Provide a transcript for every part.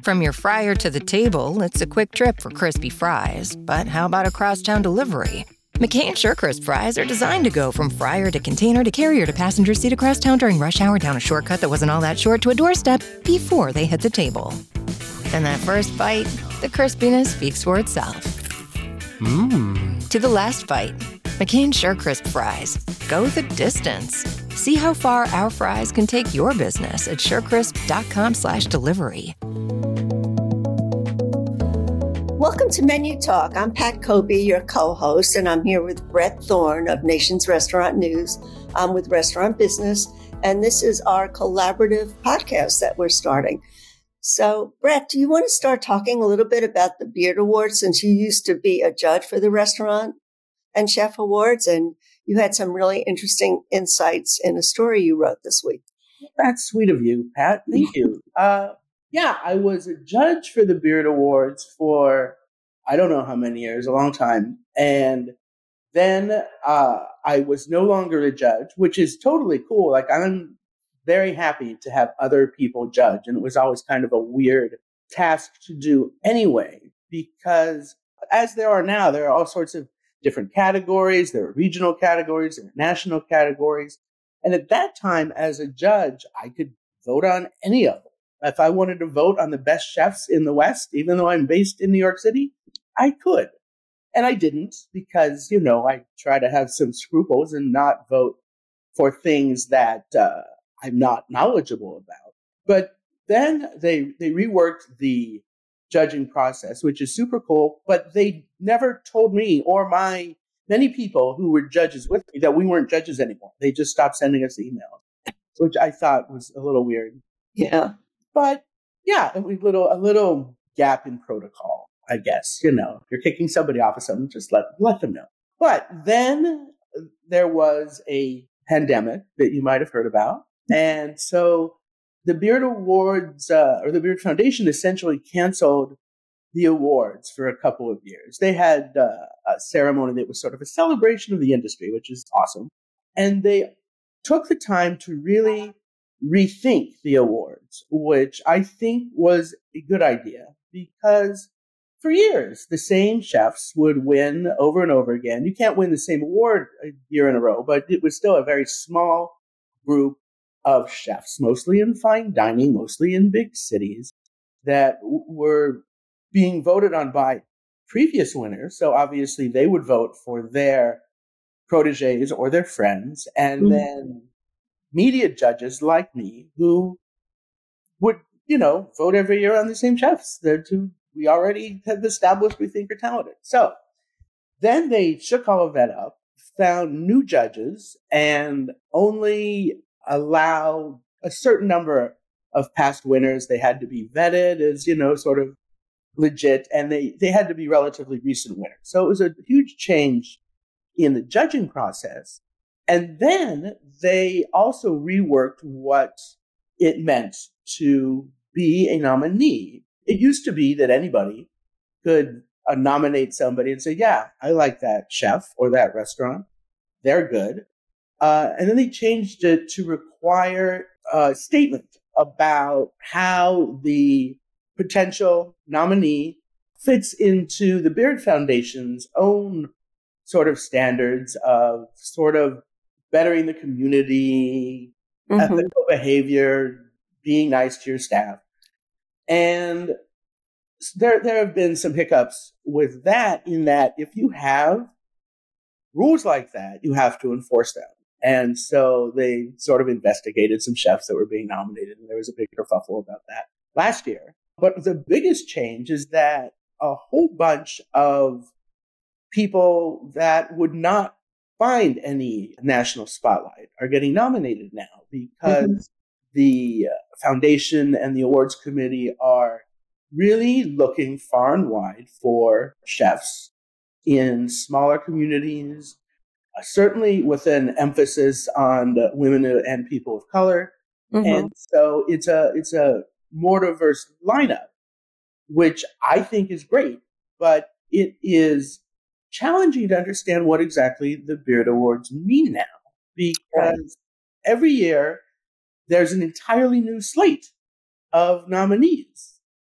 From your fryer to the table, it's a quick trip for crispy fries. But how about a crosstown delivery? McCain SureCrisp fries are designed to go from fryer to container to carrier to passenger seat across town during rush hour down a shortcut that wasn't all that short to a doorstep before they hit the table. And that first bite, the crispiness speaks for itself. To the last bite, McCain SureCrisp fries. Go the distance. See how far our fries can take your business at surecrisp.com/delivery. Welcome to Menu Talk. I'm Pat Kobe, your co-host, and I'm here with Brett Thorne of Nation's Restaurant News. I'm with Restaurant Business, and this is our collaborative podcast that we're starting. So, Brett, do you want to start talking a little bit about the Beard Awards, since you used to be a judge for the Restaurant and Chef Awards, and you had some really interesting insights in a story you wrote this week? That's sweet of you, Pat. Thank you. I was a judge for the Beard Awards for I don't know how many years, a long time. And then I was no longer a judge, which is totally cool. Like, I'm very happy to have other people judge. And it was always kind of a weird task to do anyway, because as there are now, there are all sorts of different categories. There are regional categories, there are national categories. And at that time, as a judge, I could vote on any of them. If I wanted to vote on the best chefs in the West, even though I'm based in New York City, I could. And I didn't because, I try to have some scruples and not vote for things that I'm not knowledgeable about. But then they reworked the judging process, which is super cool. But they never told me or my many people who were judges with me that we weren't judges anymore. They just stopped sending us emails, which I thought was a little weird. Yeah. But yeah, a little gap in protocol, I guess. If you're kicking somebody off of something, just let them know. But then there was a pandemic that you might have heard about. And so the Beard Awards, or the Beard Foundation, essentially canceled the awards for a couple of years. They had a ceremony that was sort of a celebration of the industry, which is awesome. And they took the time to really rethink the awards, which I think was a good idea, because for years, the same chefs would win over and over again. You can't win the same award a year in a row, but it was still a very small group of chefs, mostly in fine dining, mostly in big cities, that were being voted on by previous winners. So obviously they would vote for their proteges or their friends, and then media judges like me who would, vote every year on the same chefs that we already have established we think are talented. So then they shook all of that up, found new judges, and only allowed a certain number of past winners. They had to be vetted as, sort of legit, and they had to be relatively recent winners. So it was a huge change in the judging process. And then they also reworked what it meant to be a nominee. It used to be that anybody could nominate somebody and say, yeah, I like that chef or that restaurant. They're good. And then they changed it to require a statement about how the potential nominee fits into the Beard Foundation's own sort of standards of sort of bettering the community, ethical behavior, being nice to your staff. And there have been some hiccups with that, in that if you have rules like that, you have to enforce them. And so they sort of investigated some chefs that were being nominated, and there was a big kerfuffle about that last year. But the biggest change is that a whole bunch of people that would not find any national spotlight are getting nominated now, because the foundation and the awards committee are really looking far and wide for chefs in smaller communities, certainly with an emphasis on women and people of color. And so it's a more diverse lineup, which I think is great, but it is challenging to understand what exactly the Beard Awards mean now, because every year there's an entirely new slate of nominees.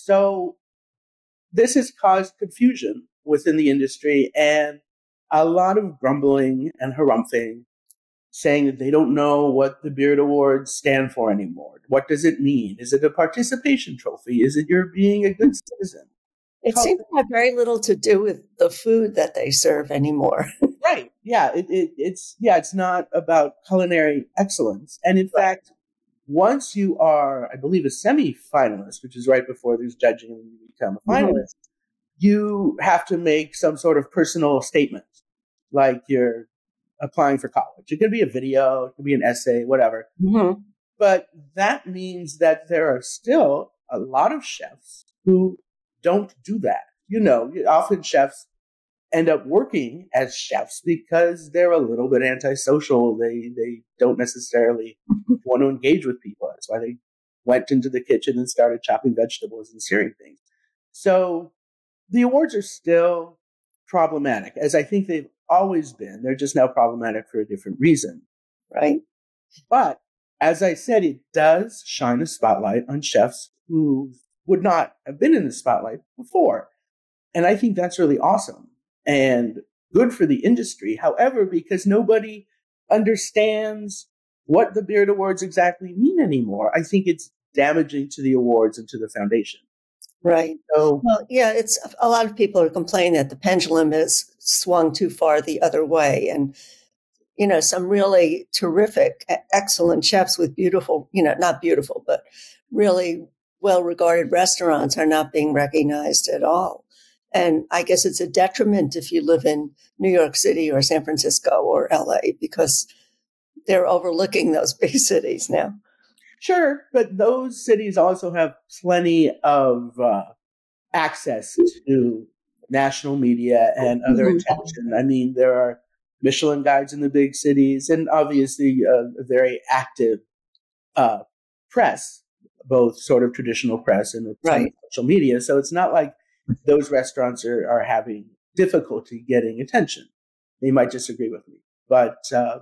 So this has caused confusion within the industry and a lot of grumbling and harumphing, saying that they don't know what the Beard Awards stand for anymore. What does it mean? Is it a participation trophy? Is it you're being a good citizen? It seems to have very little to do with the food that they serve anymore. Right. Yeah. It's not about culinary excellence. And in fact, once you are, I believe, a semi-finalist, which is right before there's judging and you become a finalist, you have to make some sort of personal statement, like you're applying for college. It could be a video, it could be an essay, whatever. But that means that there are still a lot of chefs who don't do that. Often chefs end up working as chefs because they're a little bit antisocial. They don't necessarily want to engage with people. That's why they went into the kitchen and started chopping vegetables and searing things. So the awards are still problematic, as I think they've always been. They're just now problematic for a different reason. Right. But as I said, it does shine a spotlight on chefs who would not have been in the spotlight before. And I think that's really awesome and good for the industry. However, because nobody understands what the Beard Awards exactly mean anymore, I think it's damaging to the awards and to the foundation. Right. So, well, yeah, it's a lot of people are complaining that the pendulum has swung too far the other way. And, some really terrific, excellent chefs with beautiful, not beautiful, but really well-regarded restaurants are not being recognized at all. And I guess it's a detriment if you live in New York City or San Francisco or LA, because they're overlooking those big cities now. Sure, but those cities also have plenty of access to national media and other attention. I mean, there are Michelin guides in the big cities and obviously a very active press, both sort of traditional press and social media. So it's not like those restaurants are having difficulty getting attention. They might disagree with me, but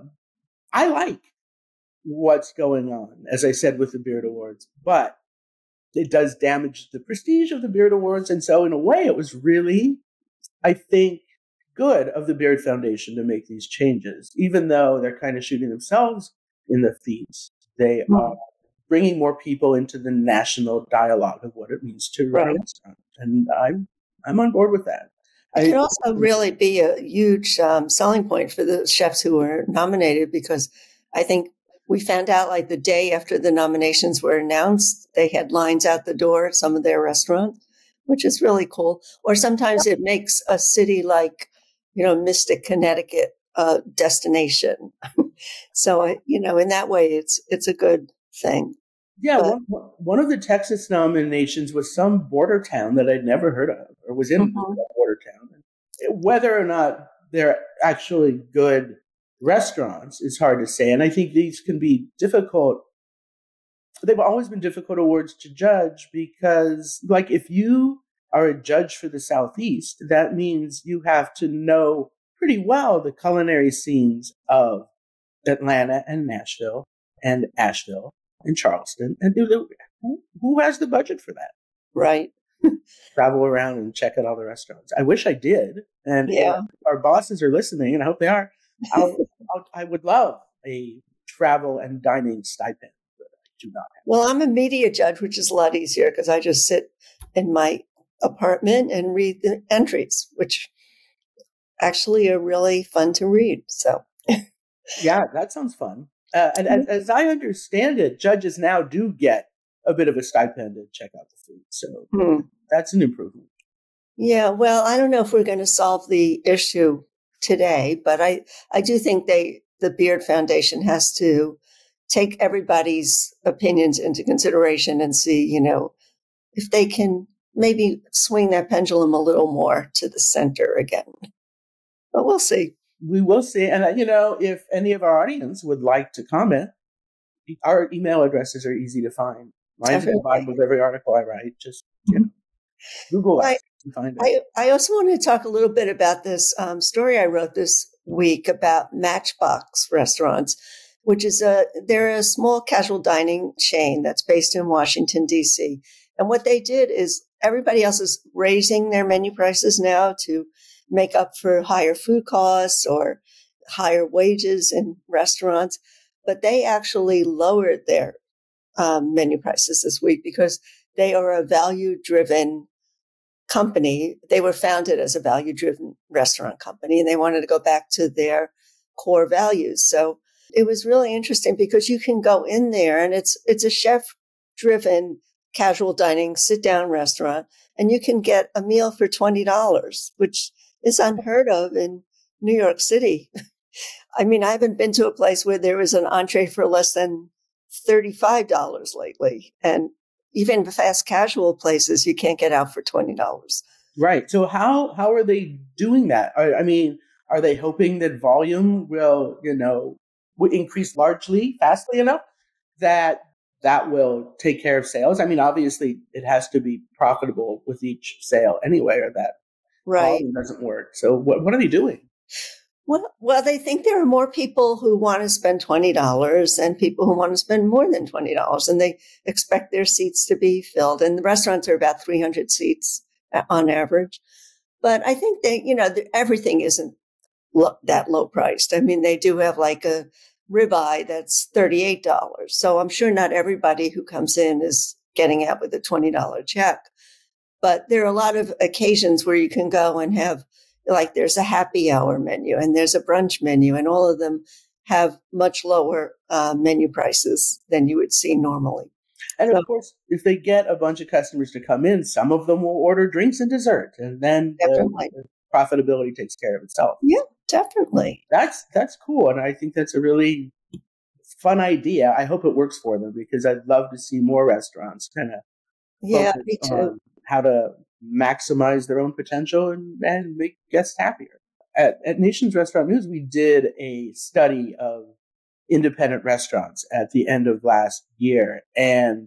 I like what's going on, as I said, with the Beard Awards, but it does damage the prestige of the Beard Awards. And so in a way, it was really, I think, good of the Beard Foundation to make these changes, even though they're kind of shooting themselves in the feet. They are bringing more people into the national dialogue of what it means to run a restaurant. And I'm on board with that. It can also really be a huge selling point for the chefs who were nominated, because I think we found out like the day after the nominations were announced, they had lines out the door at some of their restaurants, which is really cool. Or sometimes it makes a city like, Mystic, Connecticut, a destination. So, in that way, it's a good thing. Yeah, one of the Texas nominations was some border town that I'd never heard of, or was in a border town. Whether or not they're actually good restaurants is hard to say. And I think these can be difficult. They've always been difficult awards to judge because, like, if you are a judge for the Southeast, that means you have to know pretty well the culinary scenes of Atlanta and Nashville and Asheville and Charleston. And who has the budget for that? Right. Travel around and check out all the restaurants. I wish I did. And if our bosses are listening, and I hope they are, I would love a travel and dining stipend, but I do not have. Well, I'm a media judge, which is a lot easier because I just sit in my apartment and read the entries, which actually are really fun to read. So, yeah, that sounds fun. And as I understand it, judges now do get a bit of a stipend to check out the food. So that's an improvement. Yeah, well, I don't know if we're going to solve the issue today, but I do think the Beard Foundation has to take everybody's opinions into consideration and see, if they can maybe swing that pendulum a little more to the center again. But we'll see. We will see. And, if any of our audience would like to comment, our email addresses are easy to find. Mine's at the bottom of every article I write. Just Google us and find it. I also want to talk a little bit about this story I wrote this week about Matchbox restaurants, which is they're a small casual dining chain that's based in Washington, D.C. And what they did is everybody else is raising their menu prices now to make up for higher food costs or higher wages in restaurants. But they actually lowered their menu prices this week because they are a value-driven company. They were founded as a value-driven restaurant company, and they wanted to go back to their core values. So it was really interesting because you can go in there and it's a chef-driven casual dining sit-down restaurant, and you can get a meal for $20, which is unheard of in New York City. I mean, I haven't been to a place where there was an entree for less than $35 lately. And even the fast casual places, you can't get out for $20. Right. So how are they doing that? I mean, are they hoping that volume will increase fastly enough that will take care of sales? I mean, obviously, it has to be profitable with each sale anyway, or that volume doesn't work. So what are they doing? Well, they think there are more people who want to spend $20 than people who want to spend more than $20, and they expect their seats to be filled. And the restaurants are about 300 seats on average. But I think everything isn't that low priced. I mean, they do have like a ribeye that's $38. So I'm sure not everybody who comes in is getting out with a $20 check. But there are a lot of occasions where you can go and have, like, there's a happy hour menu and there's a brunch menu, and all of them have much lower menu prices than you would see normally. And of course, if they get a bunch of customers to come in, some of them will order drinks and dessert, and then the profitability takes care of itself. Yeah, definitely. That's cool, and I think that's a really fun idea. I hope it works for them, because I'd love to see more restaurants kind of me too. On how to maximize their own potential and make guests happier. At Nations Restaurant News, we did a study of independent restaurants at the end of last year. And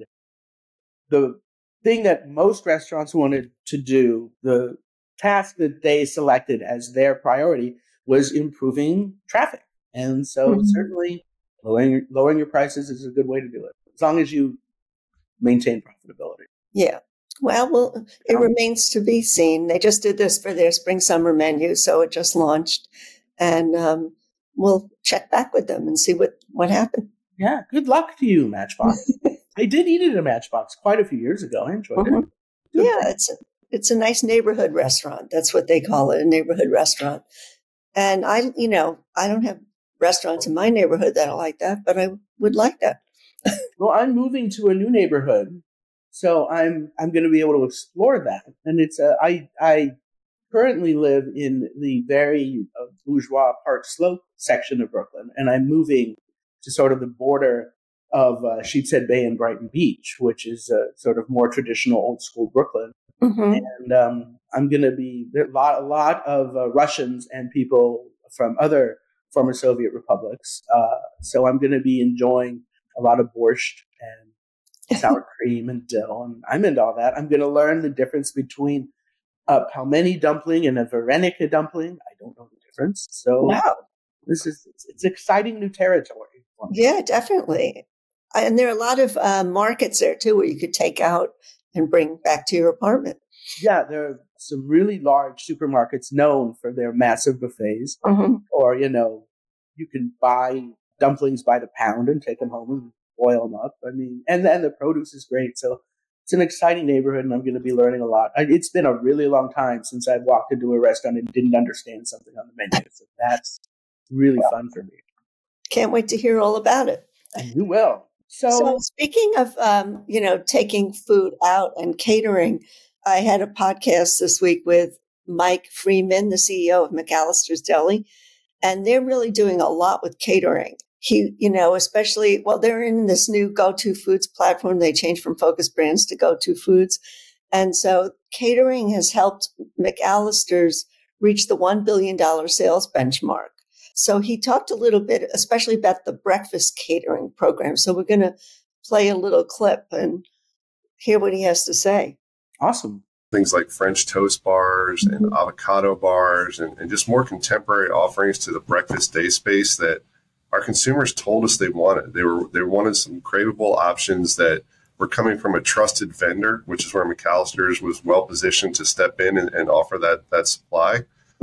the thing that most restaurants wanted to do, the task that they selected as their priority, was improving traffic. And so certainly lowering your prices is a good way to do it, as long as you maintain profitability. Yeah. Well, it remains to be seen. They just did this for their spring-summer menu, so it just launched. And we'll check back with them and see what happened. Yeah, good luck to you, Matchbox. I did eat at a Matchbox quite a few years ago. I enjoyed it. Yeah, it's a nice neighborhood restaurant. That's what they call it, a neighborhood restaurant. And I don't have restaurants in my neighborhood that are like that, but I would like that. Well, I'm moving to a new neighborhood, so I'm going to be able to explore that. And it's I currently live in the very bourgeois Park Slope section of Brooklyn, and I'm moving to sort of the border of Sheepshead Bay and Brighton Beach, which is sort of more traditional old school Brooklyn. And I'm going to be there a lot of Russians and people from other former Soviet republics. So I'm going to be enjoying a lot of borscht and sour cream and dill, and I'm into all that. I'm going to learn the difference between a pelmeni dumpling and a varenika dumpling. I don't know the difference. So wow, it's exciting new territory. Yeah, definitely. And there are a lot of markets there too, where you could take out and bring back to your apartment. Yeah, there are some really large supermarkets known for their massive buffets, or you can buy dumplings by the pound and take them home and boil them up. I mean, and the produce is great. So it's an exciting neighborhood, and I'm going to be learning a lot. It's been a really long time since I walked into a restaurant and didn't understand something on the menu. So that's really fun for me. Can't wait to hear all about it. And you will. So speaking of, taking food out and catering, I had a podcast this week with Mike Freeman, the CEO of McAllister's Deli, and they're really doing a lot with catering. Especially, they're in this new Go-To Foods platform. They changed from Focus Brands to Go-To Foods. And so catering has helped McAllister's reach the $1 billion sales benchmark. So he talked a little bit, especially about the breakfast catering program. So we're going to play a little clip and hear what he has to say. Awesome. Things like French toast bars and avocado bars and just more contemporary offerings to the breakfast day space that our consumers told us they wanted. They wanted some craveable options that we're coming from a trusted vendor, which is where McAllister's was well positioned to step in and offer that supply.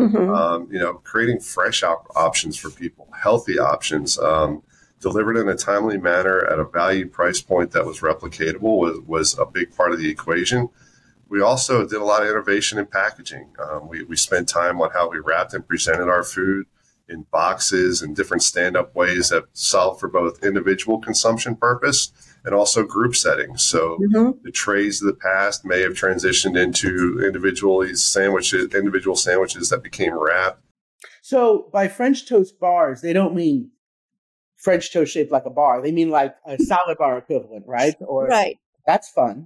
Creating fresh options for people, healthy options, delivered in a timely manner at a value price point that was replicatable was a big part of the equation. We also did a lot of innovation in packaging. We spent time on how we wrapped and presented our food in boxes and different stand-up ways that solve for both individual consumption purpose and also group settings. So the trays of the past may have transitioned into individual sandwiches that became wrapped. So by French toast bars, they don't mean French toast shaped like a bar. They mean like a salad bar equivalent, right? Or Right. That's fun.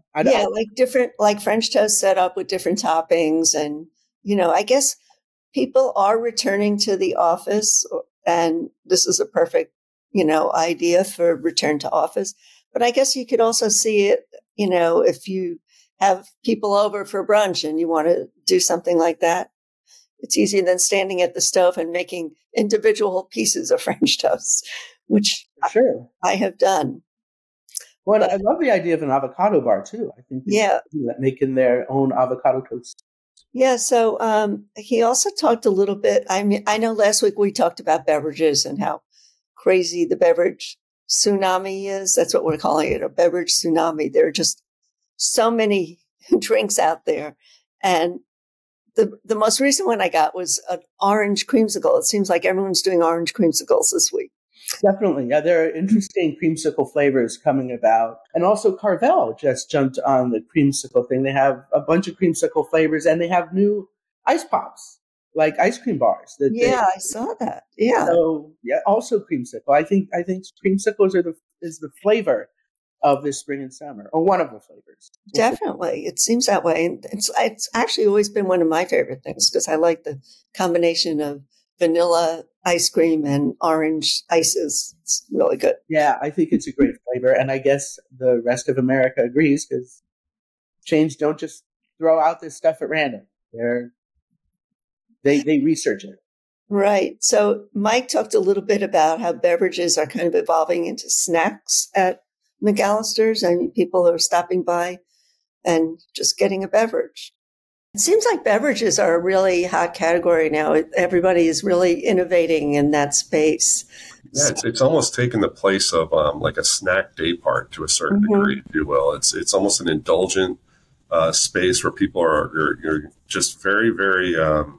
Like French toast set up with different toppings. And, I guess people are returning to the office, and this is a perfect, idea for return to office. But I guess you could also see it, if you have people over for brunch and you want to do something like that. It's easier than standing at the stove and making individual pieces of French toast, which I have done. Well, I love the idea of an avocado bar too. I think making their own avocado toast. Yeah. So he also talked a little bit. I mean, I know last week we talked about beverages and how crazy the beverage tsunami is. That's what we're calling it, a beverage tsunami. There are just so many drinks out there. And the most recent one I got was an orange creamsicle. It seems like everyone's doing orange creamsicles this week. Definitely. Yeah, there are interesting creamsicle flavors coming about. And also Carvel just jumped on the creamsicle thing. They have a bunch of creamsicle flavors, and they have new ice pops, like ice cream bars. I saw that. Yeah. So also creamsicle. I think creamsicles is the flavor of this spring and summer, or one of the flavors. Definitely. It seems that way. And it's actually always been one of my favorite things because I like the combination of vanilla ice cream and orange ices. It's really good. Yeah, I think it's a great flavor. And I guess the rest of America agrees because chains don't just throw out this stuff at random. They research it. Right. So Mike talked a little bit about how beverages are kind of evolving into snacks at McAllister's, and people are stopping by and just getting a beverage. It seems like beverages are a really hot category now. Everybody is really innovating in that space. Yeah, it's almost taken the place of like a snack day part to a certain degree, if you will. It's almost an indulgent space where people are just very, very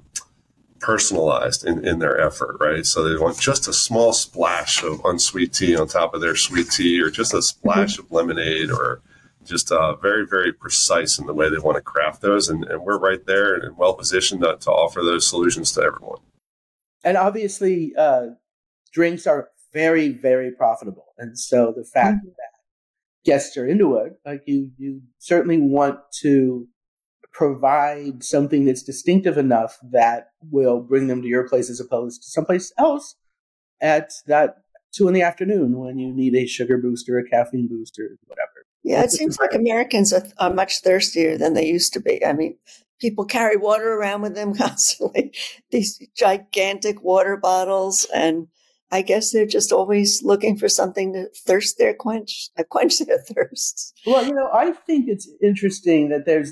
personalized in their effort, right? So they want just a small splash of unsweet tea on top of their sweet tea, or just a splash of lemonade, or just very, very precise in the way they want to craft those. And we're right there and well positioned to offer those solutions to everyone. And obviously, drinks are very, very profitable. And so the fact that guests are into it, like you certainly want to provide something that's distinctive enough that will bring them to your place as opposed to someplace else at that 2 p.m. when you need a sugar booster, a caffeine booster, whatever. Yeah, it seems like Americans are much thirstier than they used to be. I mean, people carry water around with them constantly, these gigantic water bottles, and I guess they're just always looking for something to quench their thirsts. Well, I think it's interesting that there's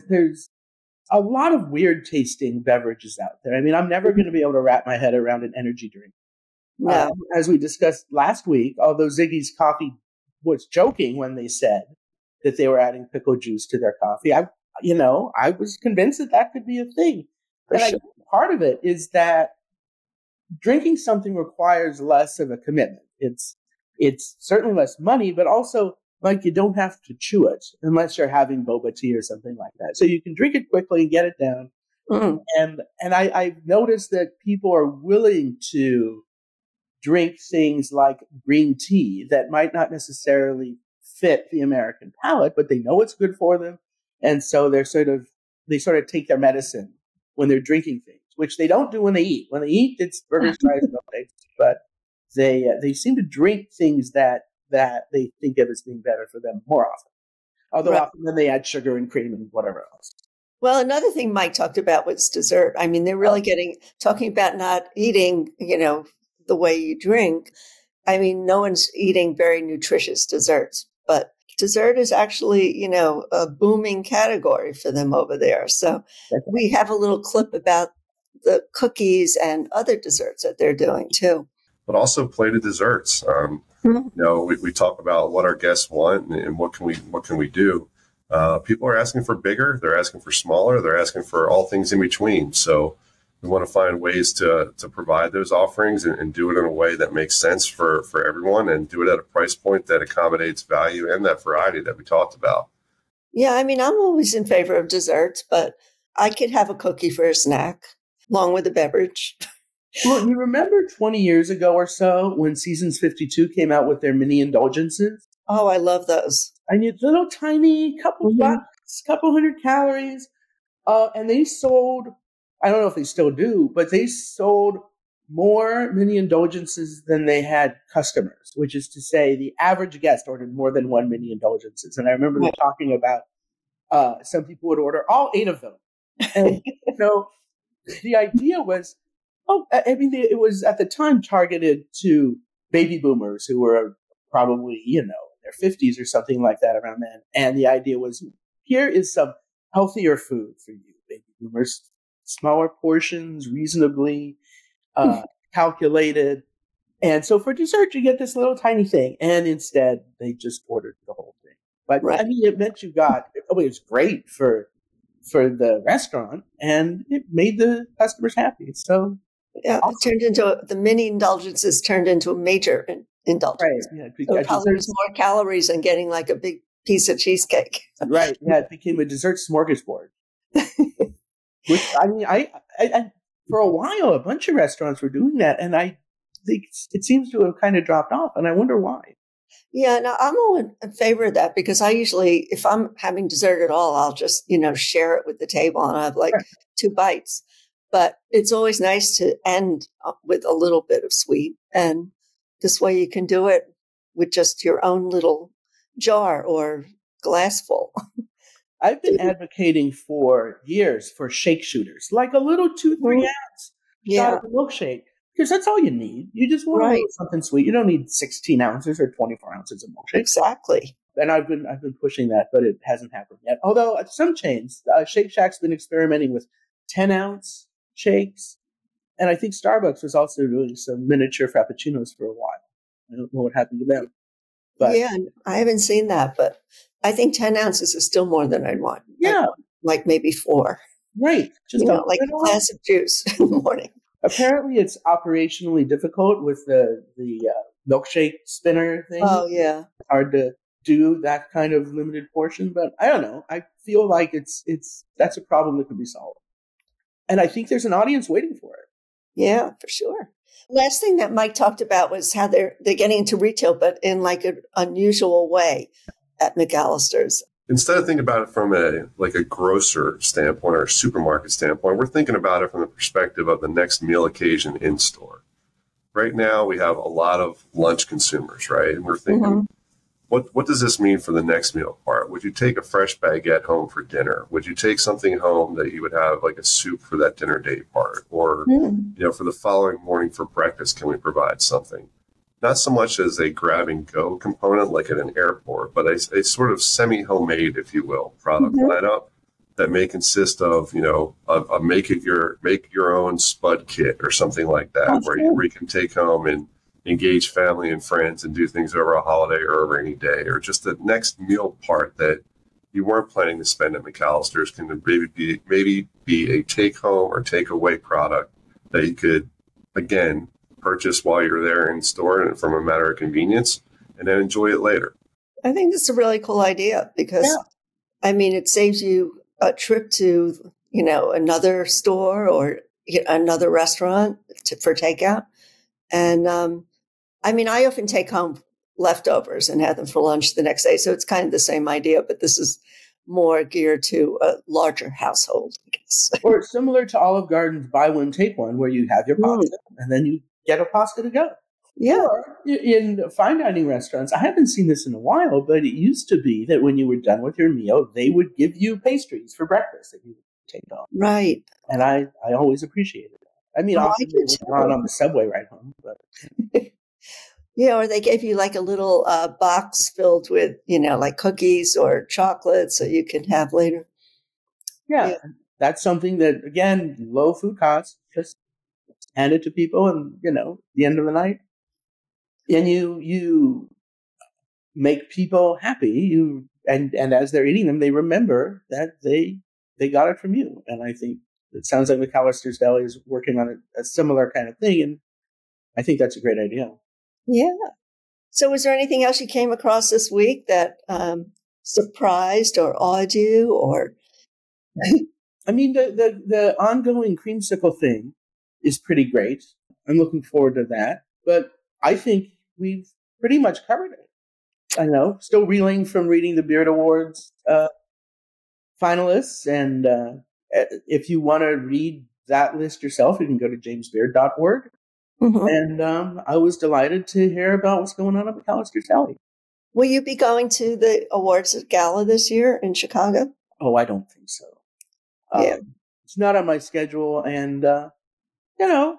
a lot of weird tasting beverages out there. I mean, I'm never going to be able to wrap my head around an energy drink. No. As we discussed last week, although Ziggy's Coffee was joking when they said that they were adding pickle juice to their coffee, I was convinced that could be a thing. And I think part of it is that drinking something requires less of a commitment. It's certainly less money, but also like you don't have to chew it unless you're having boba tea or something like that. So you can drink it quickly and get it down. And I've noticed that people are willing to drink things like green tea that might not necessarily fit the American palate, but they know it's good for them. And so they sort of take their medicine when they're drinking things, which they don't do when they eat. When they eat, it's burgers, fries, and milkshakes. But they seem to drink things that they think of as being better for them more often. Although often then they add sugar and cream and whatever else. Well, another thing Mike talked about was dessert. I mean, they're really talking about not eating, the way you drink. I mean, no one's eating very nutritious desserts, but dessert is actually, a booming category for them over there. So we have a little clip about the cookies and other desserts that they're doing too. But also plated desserts. We talk about what our guests want and what can we do. People are asking for bigger, they're asking for smaller, they're asking for all things in between. So we want to find ways to provide those offerings and do it in a way that makes sense for everyone and do it at a price point that accommodates value and that variety that we talked about. Yeah, I mean, I'm always in favor of desserts, but I could have a cookie for a snack along with a beverage. Well, you remember 20 years ago or so when Seasons 52 came out with their mini indulgences? Oh, I love those. And you little tiny couple bucks, couple hundred calories. And they sold, I don't know if they still do, but they sold more mini indulgences than they had customers, which is to say the average guest ordered more than one mini indulgences. And I remember them talking about some people would order all 8 of them. And, the idea was, it was at the time targeted to baby boomers who were probably, in their 50s or something like that around then. And the idea was, here is some healthier food for you, baby boomers. Smaller portions, reasonably calculated. And so for dessert, you get this little tiny thing. And instead, they just ordered the whole thing. But, it meant it was great for the restaurant, and it made the customers happy. So yeah, it turned into the mini indulgences turned into a major indulgence. Right. Yeah, so probably there's more calories than getting like a big piece of cheesecake. Right. Yeah, it became a dessert smorgasbord. Which I for a while, a bunch of restaurants were doing that, and I think it seems to have kind of dropped off, and I wonder why. Yeah, no, I'm all in favor of that because I usually, if I'm having dessert at all, I'll just, share it with the table and I have like 2 bites. But it's always nice to end with a little bit of sweet. And this way you can do it with just your own little jar or glass full. I've been advocating for years for shake shooters, like a little 2-3 ounce shot of a milkshake. Because that's all you need. You just want a little something sweet. You don't need 16 ounces or 24 ounces of milkshake. Exactly. And I've been pushing that, but it hasn't happened yet. Although at some chains, Shake Shack's been experimenting with 10-ounce shakes. And I think Starbucks was also doing some miniature frappuccinos for a while. I don't know what happened to them. But yeah, I haven't seen that, but I think 10 ounces is still more than I'd want. Yeah. Like maybe 4. Right. Just like a glass of juice in the morning. Apparently, it's operationally difficult with the milkshake spinner thing. Oh, yeah. It's hard to do that kind of limited portion, but I don't know. I feel like that's a problem that could be solved. And I think there's an audience waiting for it. Yeah, for sure. Last thing that Mike talked about was how they're getting into retail, but in like an unusual way at McAllister's. Instead of thinking about it from a grocer standpoint or a supermarket standpoint, we're thinking about it from the perspective of the next meal occasion in store. Right now, we have a lot of lunch consumers, right? And we're thinking, what does this mean for the next meal part? Would you take a fresh baguette home for dinner? Would you take something home that you would have like a soup for that dinner date part? Or, for the following morning for breakfast, can we provide something? Not so much as a grab-and-go component like at an airport, but a sort of semi-homemade, if you will, product lineup that may consist of, a make your own spud kit or something like that, where you can take home and engage family and friends and do things over a holiday or a rainy day, or just the next meal part that you weren't planning to spend at McAllister's can maybe be a take-home or take-away product that you could, again, purchase while you're there in store and from a matter of convenience, and then enjoy it later. I think that's a really cool idea because, it saves you a trip to, another store or another restaurant for takeout. And, I often take home leftovers and have them for lunch the next day. So it's kind of the same idea, but this is more geared to a larger household, I guess. Or similar to Olive Garden's buy one, take one, where you have your pasta and then you get a pasta to go. Yeah. Or in fine dining restaurants, I haven't seen this in a while, but it used to be that when you were done with your meal, they would give you pastries for breakfast that you would take home. Right. And I always appreciated that. Often it was on the subway ride home. But Yeah, or they gave you like a little box filled with, like cookies or chocolate so you could have later. Yeah, that's something that, again, low food costs, just hand it to people and, the end of the night. And you make people happy. And as they're eating them, they remember that they got it from you. And I think it sounds like McAllister's Deli is working on a similar kind of thing. And I think that's a great idea. Yeah. So was there anything else you came across this week that surprised or awed you or? I mean, the ongoing creamsicle thing is pretty great. I'm looking forward to that. But I think we've pretty much covered it. I know, still reeling from reading the Beard Awards finalists. And if you want to read that list yourself, you can go to jamesbeard.org. Mm-hmm. And I was delighted to hear about what's going on at McAllister's Deli. Will you be going to the awards gala this year in Chicago? Oh, I don't think so. It's not on my schedule. And, the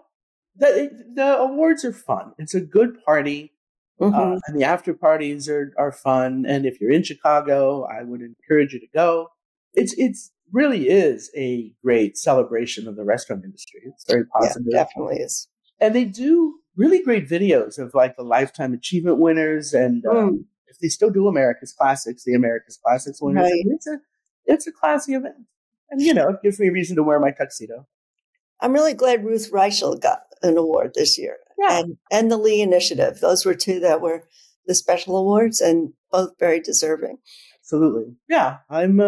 awards are fun. It's a good party. Mm-hmm. And the after parties are fun. And if you're in Chicago, I would encourage you to go. It's really is a great celebration of the restaurant industry. It's very positive. Yeah, definitely is. And they do really great videos of like the Lifetime Achievement winners. And if they still do America's Classics, the America's Classics winners. Right. I mean, it's a classy event. And, it gives me a reason to wear my tuxedo. I'm really glad Ruth Reichel got an award this year. Yeah. And the Lee Initiative. Those were two that were the special awards and both very deserving. Absolutely. Yeah. I'm,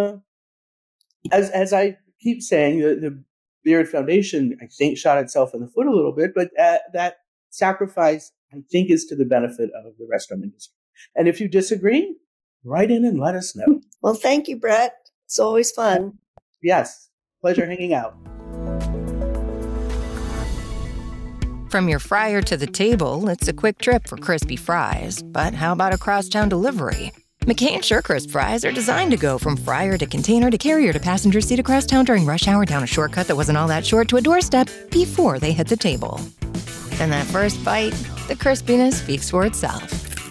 as I keep saying, the Beard Foundation, I think, shot itself in the foot a little bit, but that sacrifice, I think, is to the benefit of the restaurant industry. And if you disagree, write in and let us know. Well, thank you, Brett. It's always fun. Yes. Pleasure hanging out. From your fryer to the table, it's a quick trip for crispy fries. But how about a crosstown delivery? McCain SureCrisp fries are designed to go from fryer to container to carrier to passenger seat across town during rush hour down a shortcut that wasn't all that short to a doorstep before they hit the table. And that first bite, the crispiness speaks for itself.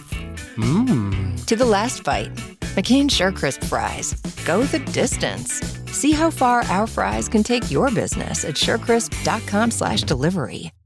To the last bite, McCain SureCrisp fries. Go the distance. See how far our fries can take your business at surecrisp.com/delivery.